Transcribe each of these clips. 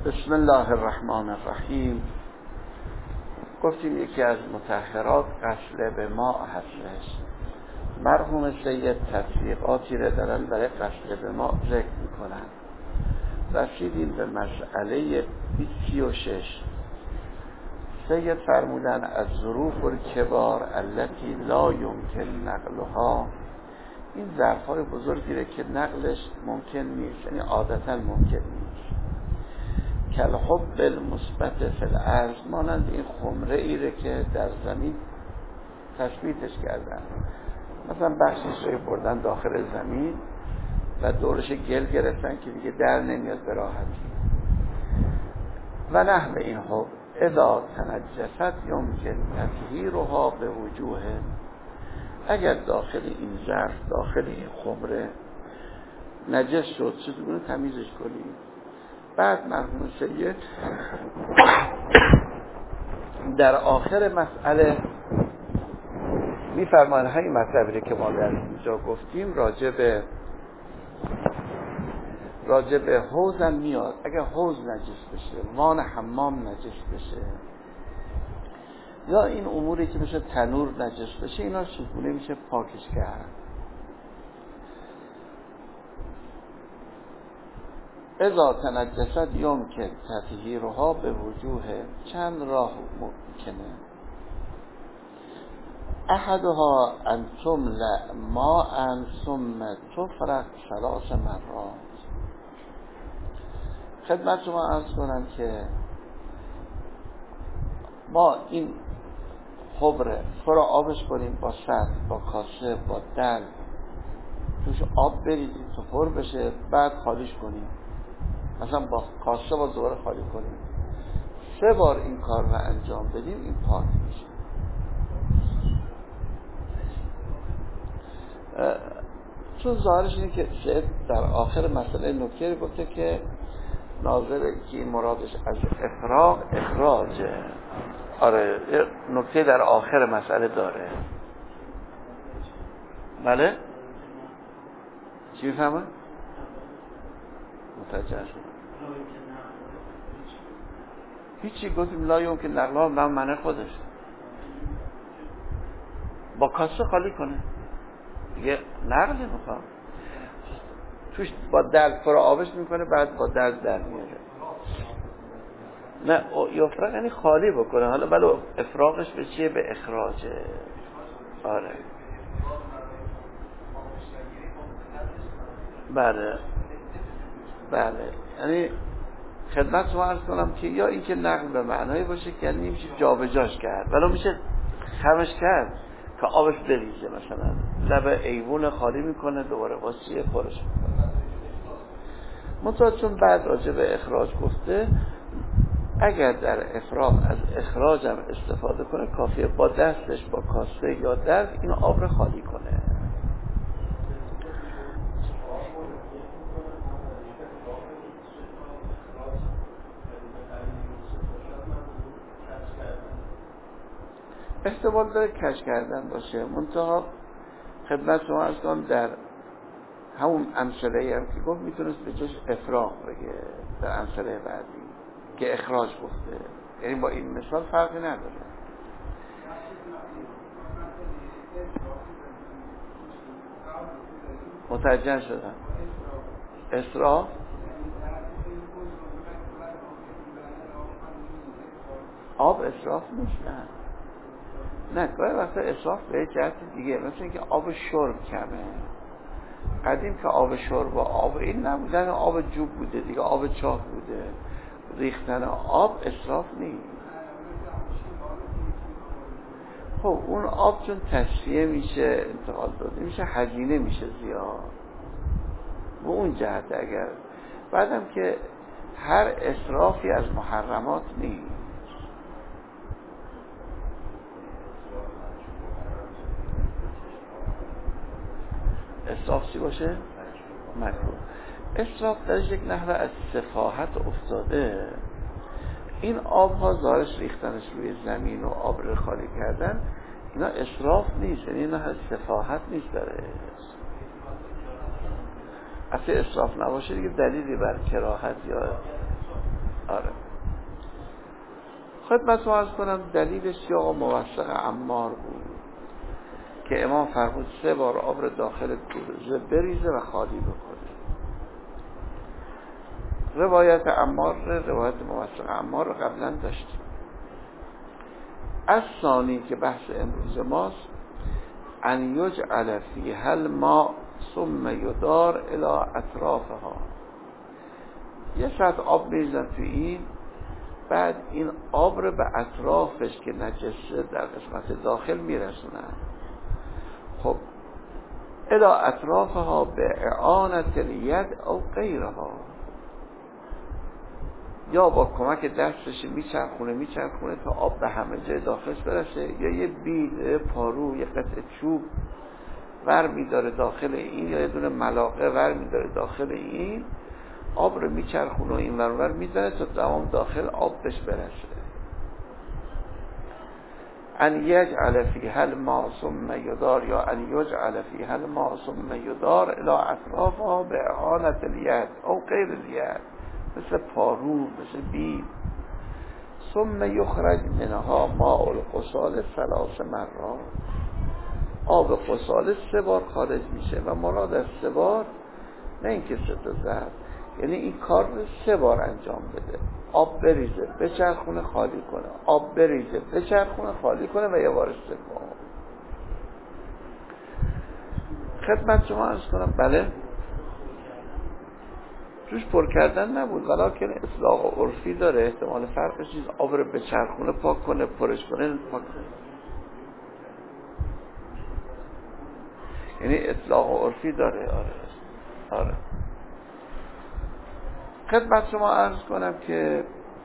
بسم الله الرحمن الرحیم. گفتیم یکی از مطهرات غسل به ماء هستش. مرحوم سید تطبیقاتی را دارن برای غسل به ماء ذکر میکنن. رسیدیم به مسئله 36. سید فرمودن از ظروف الکبار التي لا یمکن نقلها، این ظرف‌های بزرگی را که نقلش ممکن نیست، یعنی عادتا ممکن نیست. کالحب المثبت فی الارض، مانند این خمره ای را که در زمین تثبیتش کردن، مثلا بخشش رو بردن داخل زمین و دورش گل گرفتن که دیگه در نمیاد به راحتی. و نحو این حب اذا تنجست یمکن تطهیرها به وجوه، اگر داخل این ظرف، داخل این خمره نجس شد، چطور تمیزش کنیم؟ بعد مرحوم سید در آخر مسئله میفرمایند همین مطلبی که ما در اینجا گفتیم راجع به حوض هم میاد. اگر حوض نجس بشه، وان حمام نجس بشه، یا این اموری که مثل تنور نجس بشه، اینا چگونه میشه پاکش کرد؟ اذا تنجست یمکن تطهیرها به وجوه، چند راه ممکنه. احدها ان تملأ ماء ثم تفرغ 3 مرات. خدمت شما عرض کنم که ما این خمره فرا آبش کنیم با سطح، با کاسه، با دل، توش آب بریزیم تا پر بشه، بعد خالیش کنیم، مثلا با کاسه با دوباره خالی کنیم. 3 بار این کار رو انجام بدیم، این پاک میشه. چون ظاهرش اینه که سید در آخر مسئله نکته گفته که ناظره که این مرادش از افراغ اخراجه. آره، نکته در آخر مسئله داره. بله؟ چی میفهمه؟ متوجه شد. هیچی گفتیم لا یمکن نقلها، من معنی خودش با کاسه خالی کنه دیگه، نقل نمیخوام. توش با دل فرا آبش میکنه، بعد با دل در میاره. نه یفرق یعنی خالی بکنه. حالا بله افراغش به چیه؟ به اخراجه. آره بله یعنی خدمت شما عرض کنم که یا اینکه نقل به معنایی باشه که یعنی میشه جابجاش کرد، ولی میشه خمش کرد که آبش بریزه، مثلا لب ایوون خالی میکنه، دوباره واسیه پرش میکنه. منتها چون بعد راجع به اخراج گفته، اگر در افراغ از اخراج هم استفاده کنه، کافیه با دستش با کاسه یا درد این آب رو خالی کنه. احتمال داره کج کردن باشه. منتها خدمت شما عرض کنم در همون امثله هم که گفت میتونست به جاش افراغ بگه در امثله بعدی که اخراج گفته، یعنی با این مثال فرقی نداره. متوجه شدم. اسراف آب اسراف نیست. نه گاهی وقتا اسراف به جهت دیگه، مثل اینکه آب شرب کمه. قدیم که آب شرب و آب این نبودن، آب جوب بوده دیگه، آب چاه بوده. ریختن آب اسراف نیست. خب اون آب چون تصفیه میشه، انتقال داده میشه، هزینه میشه زیاد و اون جهت. اگر بعدم که هر اسرافی از محرمات نیست. اسراف چی باشه؟ مکروه. اسراف درش یک نحوه از سفاحت افتاده. این آب ها ظاهرش ریختنش روی زمین و آب رو خالی کردن، اینا اسراف نیست، یعنی اینا از سفاحت نیست داره. اصلا اسراف نباشه دیگه دلیلی بر کراهت یا آره. خدمت رو عرض کنم دلیلش یا موثق عمار بود که امام فرمود 3 بار آب رو داخل کوزه بریزه و خالی بکنه. روایت عمار، روایت موثق عمار رو قبلا داشتیم. از ثانی که بحث امروز ماست، ان یجعل فیها الماء ثم یدار الی اطرافها. یه سطح آب میریزن تو این، بعد این آب رو به اطرافش که نجسه در قسمت داخل میرسونن. خب الی اطرافها به اعانت الید او غیرها، یا با کمک دستش میچرخونه تا آب به همه جای داخلش برسه، یا یه بید پارو، یه قطعه چوب ور میداره داخل این، یا یه دونه ملاقه ور میداره داخل این، آب رو میچرخونه و این ور میزنه تا تمام داخل آب بهش برسه. ان یجعل فیها الماء ثم یدار، یا ان یجعل فیها الماء ثم یدار الی اطرافها به اعانت الید او غیر الید، مثل پارو، مثل بید. ثم یخرج منها ماء الغسال 3 مرات. آب غسال 3 بار خارج میشه و مراد از 3 بار نه اینکه 3 تا ضرب، یعنی این کار رو 3 بار انجام بده. آب بریزه، بچرخونه، خالی کنه، آب بریزه، بچرخونه، خالی کنه و یه بار 3 بار. خدمت شما عرض کنم بله توش پر کردن نبود، ولیکن اطلاق عرفی داره، احتمال فرقش چیز آب رو بچرخونه، پاک کنه، پرش کنه، پاک کنه، یعنی اطلاق عرفی داره. آره. خدمت شما عرض کنم که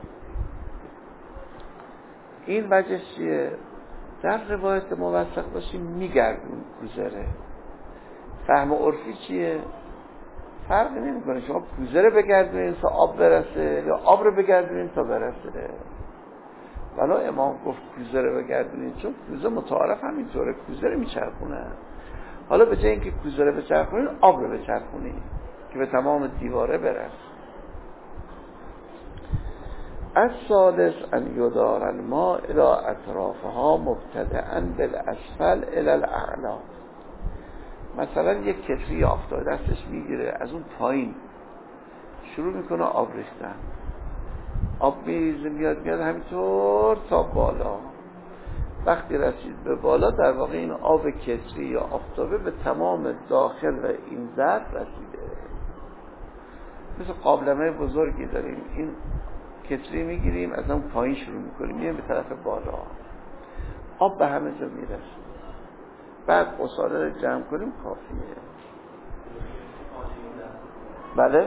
این وجه چیه؟ در روایت موثق باشیم میگردون کوزره. فهم عرفی چیه؟ فرق نمیکنه شما کوزه رو بگردونید تا آب برسه یا آب رو بگردونید تا برسه. ولی امام گفت کوزه رو بگردونید، چون کوزه متعارف همینطوره، کوزه رو میچرخونه. حالا به جای اینکه کوزه رو بچرخونید، آب رو بچرخونید که به تمام دیواره برسه. الثالث ان یدار الماء الى اطرافها مبتدئا بالاسفل الى الاعلا. مثلا یک کتری آفتاب دستش میگیره، از اون پایین شروع میکنه آب ریختن، آب میریزه میاد همینطور تا بالا. وقتی رسید به بالا، در واقع این آب کتری یا آفتابه به تمام داخل و این ظرف رسیده. مثل قابلمه بزرگی داریم، این کتری میگیریم از اون پایین شروع میکنیم میریم به طرف بالا، آب به همه جا میرسه. بعد قصاره رو جمع کنیم کافیه. بله؟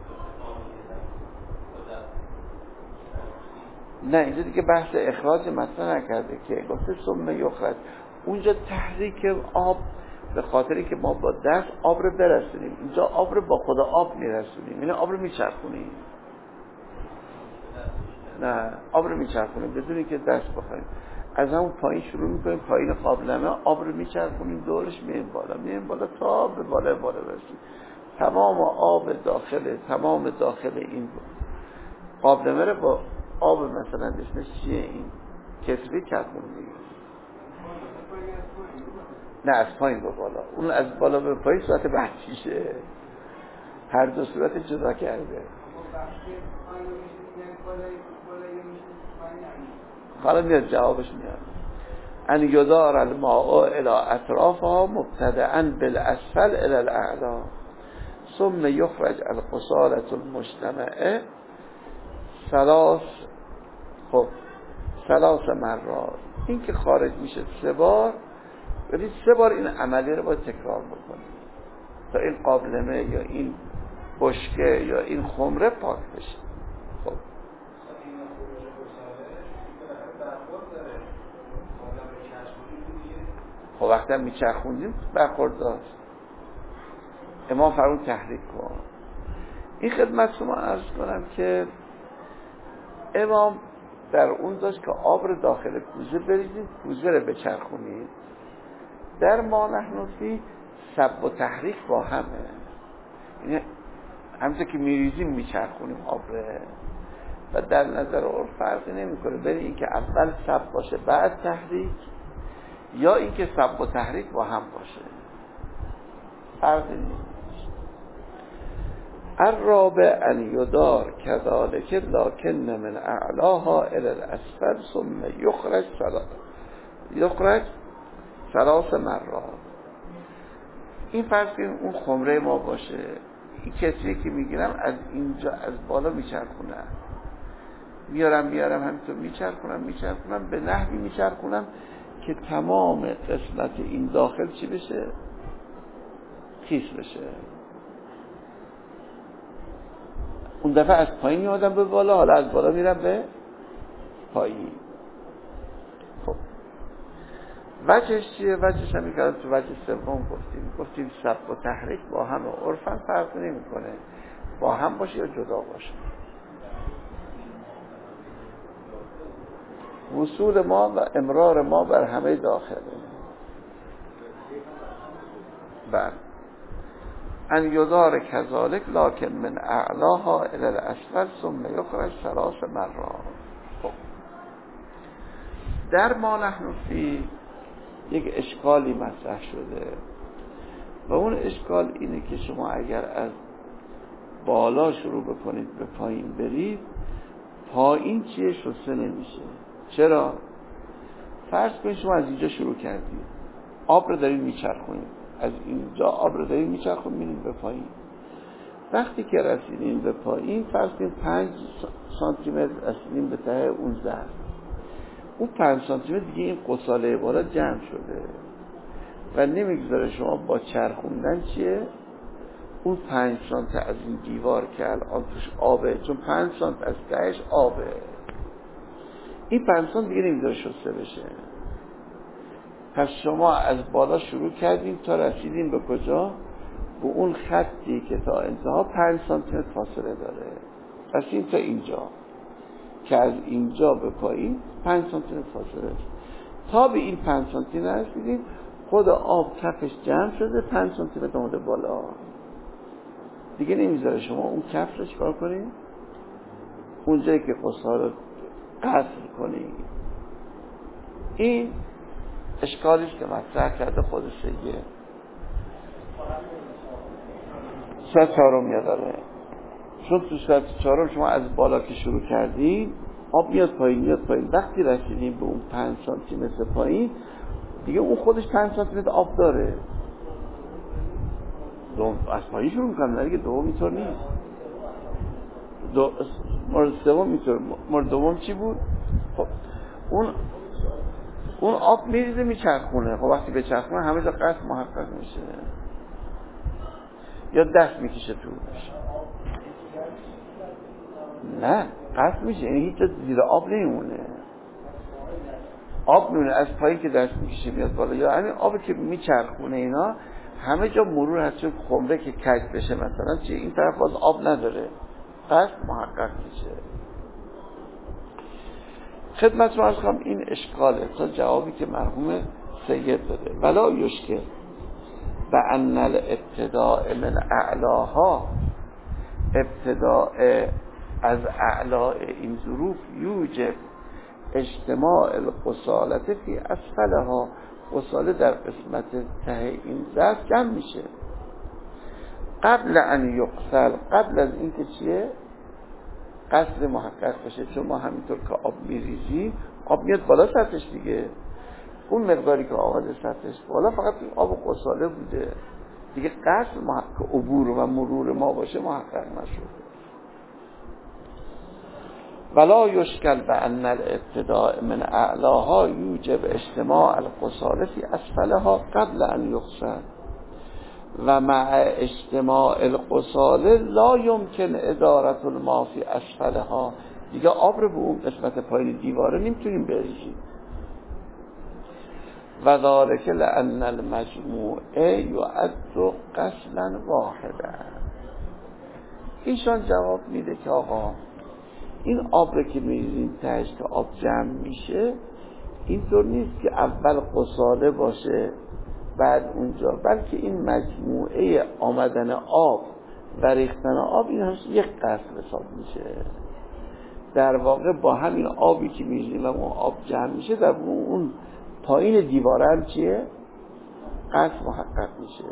نه اینجا دیگه بحث اخراج مطرح نکرده که گفته ثم یخرج. اونجا تحریک آب به خاطری که ما با دست آب رو برسونیم، اینجا آب رو با خود آب میرسونیم، یعنی آب رو میچرخونیم. نه آب رو میچرخونیم بدون اینکه دست بخوریم. از همون پایین شروع میکنیم، پایین قابلمه آب رو میچرخونیم دورش، میریم بالا تا به بالا برسیم. تمام آب داخل این قابلمه رو با آب مثلا اسمش چیه این کتری چرخوندیم. نه از پایین به بالا، اون از بالا به پایین صورت بحثیشه، هر دو صورت جدا کرده. حالا میاد جوابش میاد. ان یدار الماء الى اطرافها مبتدئا بالاسفل الى الاعلا ثم یخرج القصالة المجتمعه 3 مرات. این که خارج میشه 3 بار، ولی 3 بار این عملیه رو باید تکرار بکنیم تا این قابلمه یا این بشکه یا این خمره پاک بشه. خب وقتی هم میچرخوندیم برخورد داشت، امام فرمود تحریک کن. این خدمت شما عرض کنم که امام در اون داشت که آب رو داخل کوزه بریزید، کوزه رو بچرخونید. در ما نحن فی سب و تحریک با همه، یعنی همونطور که میریزیم میچرخونیم آب رو، و در نظر عرف فرقی نمیکنه بین اینکه اول سب باشه بعد تحریک یا اینکه سب و تحریک با هم باشه، فرقی نیست. الرابع ان یدار کذالک لکن من اعلاها الى الاسفل ثم یخرج ثلاث مرات. این فرض کنیم اون خمره ما باشه، این کتری که میگیرم از اینجا از بالا میچرخونم، میارم همینطور میچرخونم به نحوی میچرخونم که تمام قسمت این داخل چی بشه؟ خیس بشه. اون دفعه از پایین میادم به بالا، حالا از بالا میرم به پایین. خب وجهش چیه؟ وجهش هم میگردم تو وجه سوم گفتیم سب و تحریک با هم عرفا فرق نمی کنه، با هم باشه یا جدا باشه. وصول ما و امرار ما بر همه داخله. بله ان یدار کذالک لکن من اعلاها الى الاسفل ثم یخرج ثلاث مرات. خب در ما نحن فی یک اشکالی مطرح شده و اون اشکال اینه که شما اگر از بالا شروع بکنید به پایین برید، پایین چیه؟ شسته نمیشه. چرا؟ فرض کنید شما از اینجا شروع کردید، آب رو دارید میچرخونید، از اینجا آب رو دارید میچرخونید میرید به پایین. وقتی که رسیدین به پایین، فرض کنید 5 سانتی متر رسیدین به ته اون ظرف، اون 5 سانتی متر دیگه این قصاله بالا جمع شده و نمیگذاره شما با چرخوندن چیه؟ اون 5 سانت از این دیوار که الان توش آبه، چون 5 سانت از تهش آبه، این 5 سانت دیگه نمیذاره شسته بشه. پس شما از بالا شروع کردیم تا رسیدیم به کجا؟ به اون خطی که تا انتها 5 سانتی متر فاصله داره. رسیدیم تا اینجا که از اینجا به پایین 5 سانتی متر فاصله است. تا به این 5 سانتی متر رسیدیم، خود آب کفش جمع شده، 5 سانتی متر اومده بالا، دیگه نمیذاره شما اون کف رو چیکار کنید؟ اونجایی که قصار رو قصر کنید. این اشکالیست که مطرح کرده خود سیه 3/4 داره. چون تو 3/4 شما از بالا که شروع کردین، آب میاد پایین. وقتی رسیدیم به اون 5 سانتی متر پایین، دیگه اون خودش 5 سانتی متر آب داره. از پایین شروع میکنم دیگه، دوم اینطور نیست. مورد سوم اینطور. مورد دوم چی بود؟ خب اون آب میریزه میچرخونه. خب وقتی به چرخونه همه جا قصد محقق میشه یا دست میکشه توش؟ نه، قصد میشه، یعنی هیچ جا زیر آب نمیمونه. آب میمونه از پایین که دست میکشه میاد بالا، یا همین آبی که میچرخونه اینا همه جا مرور هست. چون خمره که کج بشه مثلا چه این طرف باز آب نداره، قصد محقق میشه. خدمت رو عرض کنم این اشکاله تا جوابی که مرحوم سید داده. ولا یشکل و ان الابتداء من اعلاها، ابتداء از اعلا این ظروف یوجب اجتماع القصالت فی اسفلها، قصاله در قسمت ته این ظرف جمع میشه قبل ان یقصل، قبل از این که چیه؟ قصد محقق بشه. چون ما همینطور که آب میریزیم، آب میاد بالا سطحش دیگه، اون مقداری که آمده سطحش بالا فقط این آب و قصاله بوده دیگه، قصد محقق عبور و مرور ما باشه محقق نشده. ولا یشکل بأن الابتداء من اعلاها یوجب اجتماع القصاله فی اسفلها قبل ان یقصل و مع اجتماع القصاله لا یمکن ادارة الماء فی اسفلها. دیگه آب رو به اون قسمت پایین دیواره نمیتونیم بریزیم. و ذالک لأن المجموع یعد غسلا واحدا. ایشان جواب میده که آقا این آب رو که میریزیم تهش که آب جمع میشه، اینطور نیست که اول قصاله باشه بعد اونجا، بلکه این مجموعه آمدن آب و ریختن آب این همش یک قصد حساب میشه. در واقع با همین آبی که میریزیم و اون آب جمع میشه در اون پایین دیواره هم چیه؟ قصد محقق میشه.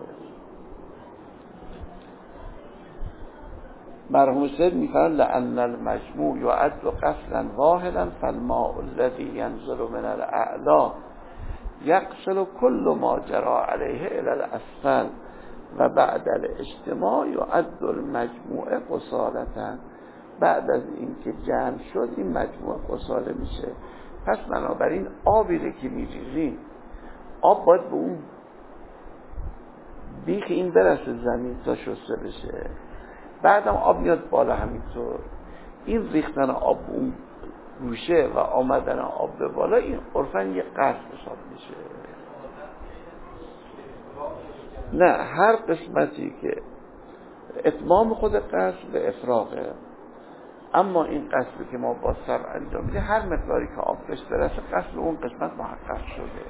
مرحوم سید میفرماید لأن المجموع یعد قصدا واحدا فالماء الذي ينزل من الاعلی یغسل كل ما جرى عليه الى الاسفل و بعد الاجتماع یعد المجموع قصالة. بعد از اینکه جمع شد این مجموع قصاله میشه. پس بنابراین آبی که میریزیم آب باید به اون بیخ این برسه زمین تا شسته بشه، بعدم آب میاد بالا. همینطور این ریختن آب به اون گوشه و آمدن آب به بالا این عرفاً یه قصد حساب میشه. نه، هر قسمتی که اتمام خود قصد به افراغه، اما این قصدی که ما با سر انجام میده هر مقداری که آب بهش برسه قصد اون قسمت محقق شده.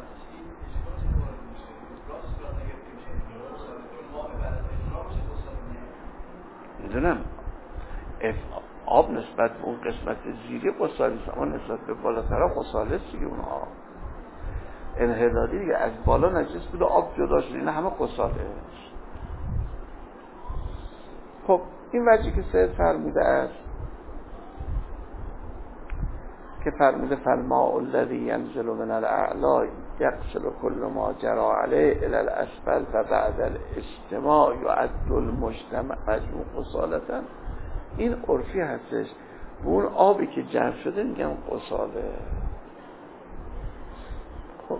میدونم آب نسبت به اون قسمت زیری قصاله است، اما نسبت به بالاتر قصاله است دیگه. اون آب انحدادی دیگه، از بالا نجس بود آب جدا شد، این همه قصاله است. خب این وجهی که سید فرموده است که فرموده فالماء الذی ینزل من الاعلی یغسل کل ما جری علیه الی الاسفل و بعد الاجتماع یعد المجتمع مجموع قصالة، این عرفی هستش. اون آبی که جمع شده میگم قصاله. خب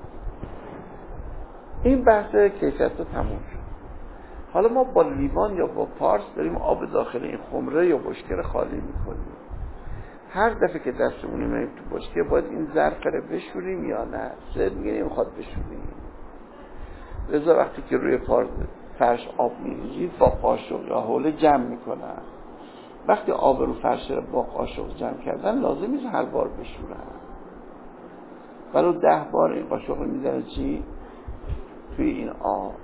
این بحث کیفیت رو تموم شد. حالا ما با لیوان یا با پارس داریم آب داخل این خمره یا بشکه رو خالی میکنیم. هر دفعه که دستمون می‌مونیم تو بشکه باید این ظرف رو بشوریم یا نه؟ سید میگه نمیخواد بشوریم. لذا وقتی که روی فرش آب میریزید با قاشق یا حوله جمع میکنن. وقتی آب رو فرش رو با قاشق جمع کردن لازم نیست هر بار بشورن، ولو 10 بار این قاشق رو میزنه چی؟ توی این آب.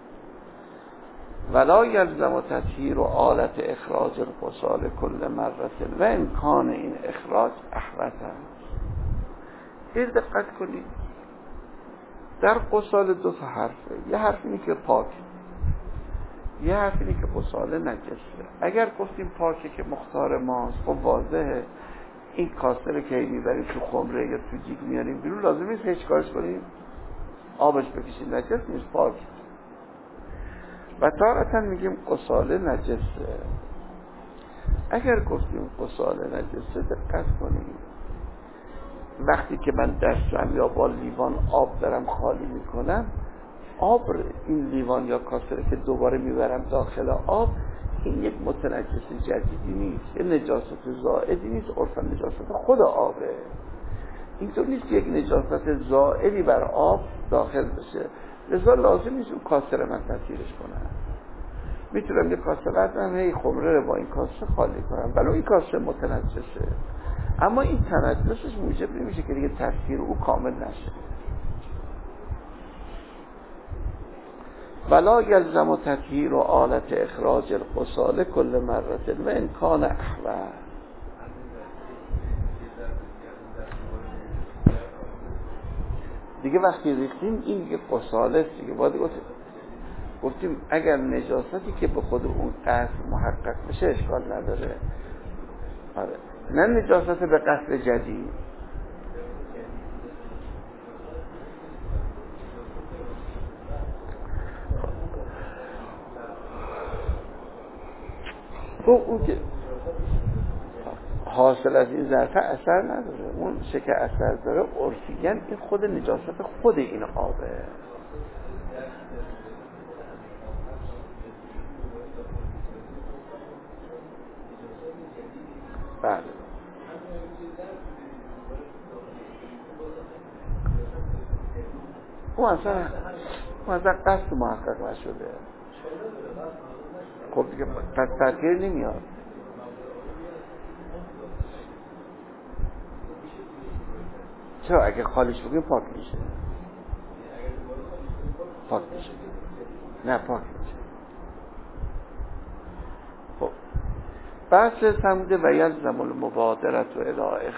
ولا یلزم تطهیر و آلت اخراج القصال کل مرة و امکان این اخراج احوط است. این دقت کنید در قصال 2 حرفه. یه حرف اینه که پاک، یه حرف اینه که قصال نجسه. اگر گفتیم پاکه که مختار ماست، خب واضحه این کاسه رو که میبریم تو خمره یا تو جیگ میاریم بیرون لازم نیست هیچ کارش کنیم آبش بکشیم، نجس نیست، پاک. و تارتاً میگیم قصاله نجسه. اگر گفتیم قصاله نجسه دقت کنیم وقتی که من دستم یا با لیوان آب دارم خالی میکنم، آب این لیوان یا کاسه که دوباره میبرم داخل آب، این یک متنجس جدیدی نیست، یه نجاست زائدی نیست، عرفاً نجاست خود آبه. اینطور نیست یک نجاست زائدی بر آب داخل بشه، لذا لازم نیست اون کاسه رو من تطهیرش کنم. میتونم یه کاسه بردارم هی خمره رو با این کاسه خالی کنم، ولو این کاسه متنجسه، اما این تنجسش موجب نمیشه که دیگه تطهیر او کامل نشه. ولا یلزم تطهیر و آلت اخراج القصال کل مرة و امکان احوال. دیگه وقتی ریختیم این دیگه قصاله است دیگه. باید گفتیم اگر نجاستی که به خود اون قصد محقق بشه اشکال نداره. آره. نه نجاست به قصد جدید. خب اون که حاصل از این ظرفه اثر نداره، اون چه که اثر داره عرفیاً این خود نجاست خود این آبه. بله اون اصلا قصد محقق نشده. خب دیگه پس تطهیر نمیاد. چرا؟ اگه خالیش بگیم پاک میشه. پاک میشه. نه پاک میشه. خب بحث سمده و یلزم المبادرت و الی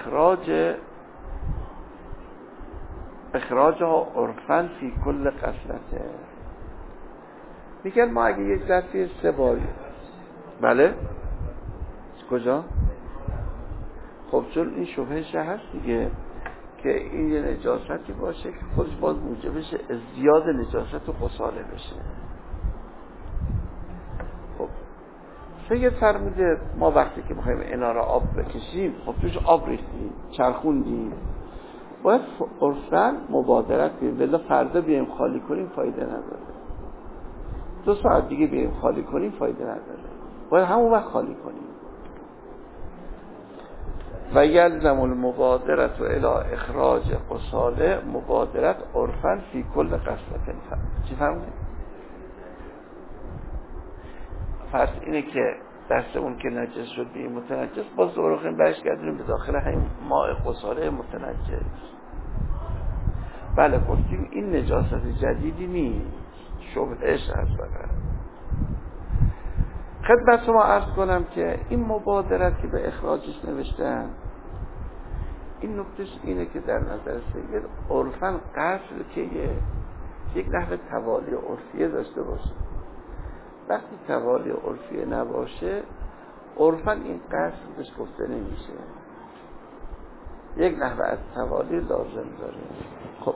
اخراجها عرفاً فی کل غسلته. میگن ما اگه یک دفعه 3 بار، بله کجا؟ خب چون این شبهش هست دیگه که این یه نجاستی باشه که خودش باز موجب بشه ازدیاد نجاست و غساله بشه. خب سید فرموده ما وقتی که میخوایم اینا را آب بکشیم، خب توش آب ریختیم، چرخوندیم، باید عرفاً مبادرت کنیم، ولی فردا بیایم خالی کنیم فایده نداره، 2 ساعت دیگه بیایم خالی کنیم فایده نداره، باید همون وقت خالی کنیم. و یلزم المبادرت و الی اخراج غساله مبادرت عرفاً فی کل غسلة. چی فرمودید؟ فرض اینه که دستمون که نجس شد بیم متنجس، باز دوباره برش گردیم به داخل همین ماء غساله متنجس. بله گفتیم این نجاست جدیدی نیست، شبهش هست. فقط خدمت شما عرض کنم که این مبادرت که به اخراجش نوشتن، این نکتهش اینه که در نظر سید عرفاً قصر که یک نحو توالی عرفیه داشته باشه. وقتی توالی عرفیه نباشه عرفاً این قصر بهش گفته نمیشه، یک نحو از توالی لازم داره. خب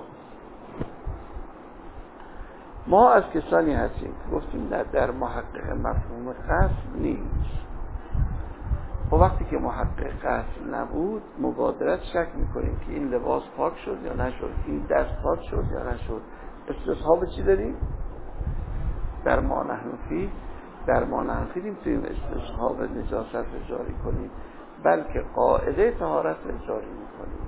ما از کسانی هستیم که گفتیم نه در محقق مفهوم قصر نیست. خب وقتی که محقق قصر نبود مبادرت شک میکنیم که این لباس پاک شد یا نشد، این دست پاک شد یا نشد. استصحاب چی داریم؟ در ما نحنفی نمیتونیم استصحاب نجاست رو جاری کنیم، بلکه قاعده طهارت رو جاری میکنیم.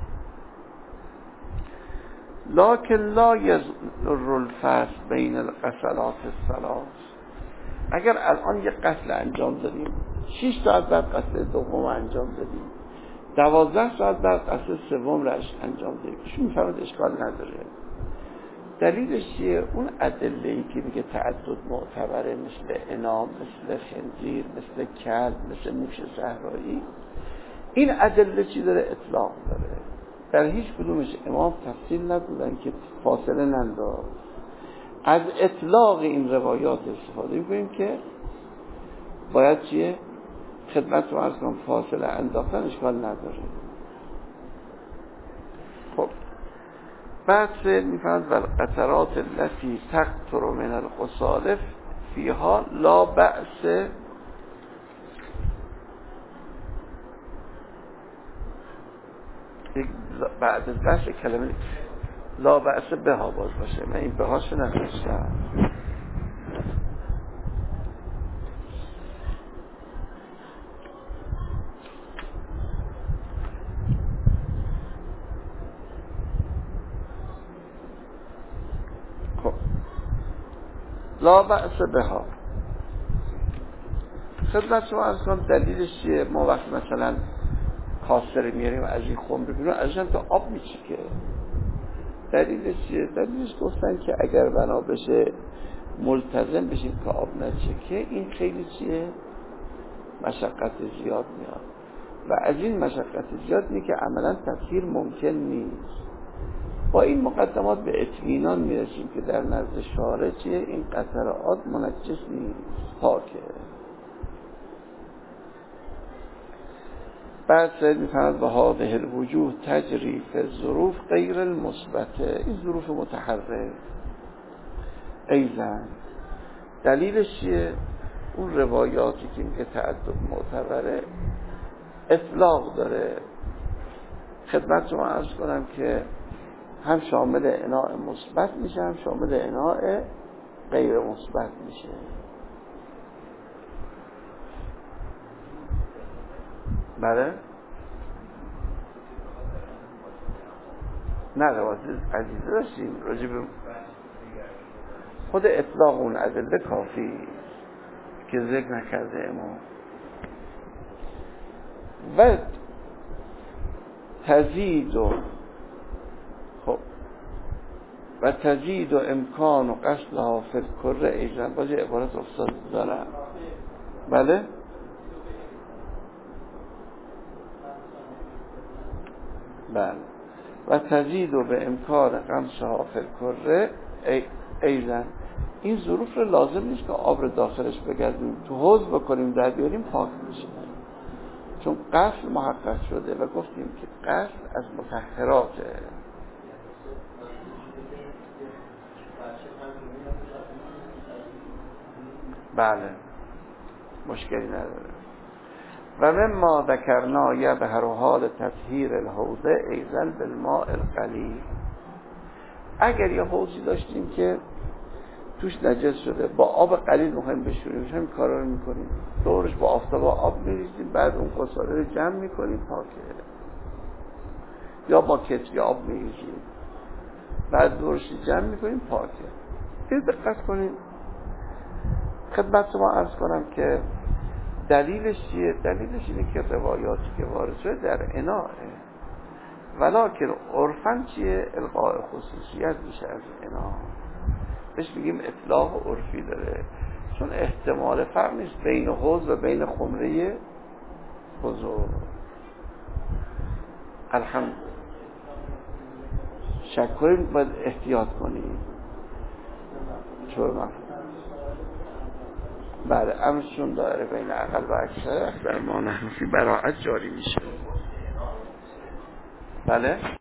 لکن لا یضر الفصل بین الغسلات الثلاث. اگر الان یک غسل انجام دادیم، 6 ساعت بعد غسل دوم انجام دادیم، 12 ساعت بعد غسل سوم را انجام دادیم، ایشون میفهمد اشکال نداره. دلیلش چیه؟ اون ادله‌ای که میگه تعدد معتبره، مثل انام، مثل خنزیر، مثل کلب، مثل موش صحرایی، این ادله چی داره؟ اطلاق داره. در هیچ کدومش امام تفصیل ندادن که فاصله ننداز. از اطلاق این روایات استفاده می‌کنیم که باید چیه؟ خدمت رو عرض کنم، فاصله انداختن اشکال نداره. خب بعد سید می‌فرماید والقطرات التي تقطر من الغسال فيها لا بأس بعد از بحث کلمه لا بأس بها باز باشه، من این بهاش ننوشتم. خب لا بأس بها خدمت شما عرض کنم دلیلش چیه؟ ما وقتی مثلا کاسه میاریم از این خمر بیرون ازش تا آب میچکه. دلیلش چیه؟ دلیلش گفتن که اگر بنا بشه ملتزم بشیم که آب نچکه، این خیلی چیه؟ مشقت زیاد میاد و از این مشقت زیاد میاد که عملا تطهیر ممکن نیست. با این مقدمات به اطمینان میرسیم که در نزد شارع چیه؟ این قطرات منجس نیست، پاکه. بعد سید میفرماید و هذه الوجوه تجری فی الظروف غیر المثبته، این ظروف متحرک. ایضا دلیلش چیه؟ اون روایاتی که میگه تعدد معتبره اطلاق داره. خدمت شما عرض کنم که هم شامل اناء مثبت میشه، هم شامل اناء غیر مثبت میشه. بله؟ نه روایت عزیزه داشتیم راجب خود اطلاق اون ادله کافی که ذکر نکرده امام. و تزید و تزید و امکان و قصد فی الکره ایضا، باز عبارت افتاد دارم. بله؟ بله. و تزید و به امکان غمسها فی الکره ایزن. این ظروف رو لازم نیست که آب رو داخلش بگردیم، تو حوض بکنیم در بیاریم پاک میشه، چون غسل محقق شده و گفتیم که غسل از مطهراته. بله مشکلی نداره. و مما ذکرنا یظهر حال تطهیر الحوضه ایزن بالماء القلیل. اگر یه حوضی داشتیم که توش نجس شده، با آب قلیل میخوایم بشوریم، همین کارا رو میکنیم، دورش با آفتاب آب میریزیم، بعد اون قصاره رو جمع میکنیم پاکه، یا با کتری آب میریزیم بعد دورش جمع میکنیم پاکه. این دقت کنیم. خدمت ما عرض کنم که دلیلش چیه؟ دلیلش اینه که روایاتی که وارد شده در اناءه، ولکن عرفاً چیه؟ القاء خصوصیت میشه از اناء، بهش میگیم اطلاق عرفی داره، چون احتمال فرق نیست بین حوض و بین خمره بزرگ. الحمد شک کنیم، باید احتیاط کنیم، چون بله امرشون داره بین اقل و اکثر در ما نحن فی براعت جاری میشه. بله